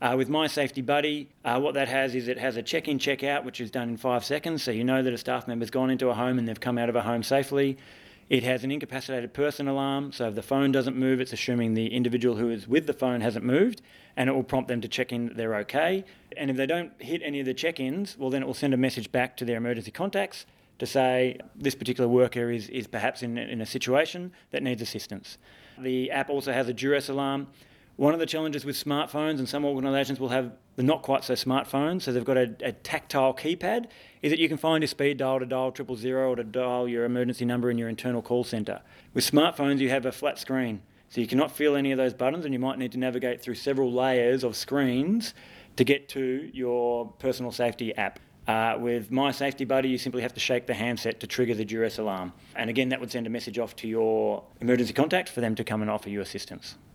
With My Safety Buddy, what that has is it has a check-in, check-out, which is done in 5 seconds, so you know that a staff member's gone into a home and they've come out of a home safely. It has an incapacitated person alarm, so if the phone doesn't move, it's assuming the individual who is with the phone hasn't moved, and it will prompt them to check in that they're okay. And if they don't hit any of the check-ins, well, then it will send a message back to their emergency contacts to say this particular worker is perhaps in a situation that needs assistance. The app also has a duress alarm. One of the challenges with smartphones, and some organisations will have the not quite so smartphones, so they've got a tactile keypad, is that you can find your speed dial to dial 000 or to dial your emergency number in your internal call centre. With smartphones, you have a flat screen, so you cannot feel any of those buttons, and you might need to navigate through several layers of screens to get to your personal safety app. With My Safety Buddy, you simply have to shake the handset to trigger the duress alarm. And again, that would send a message off to your emergency contact for them to come and offer you assistance.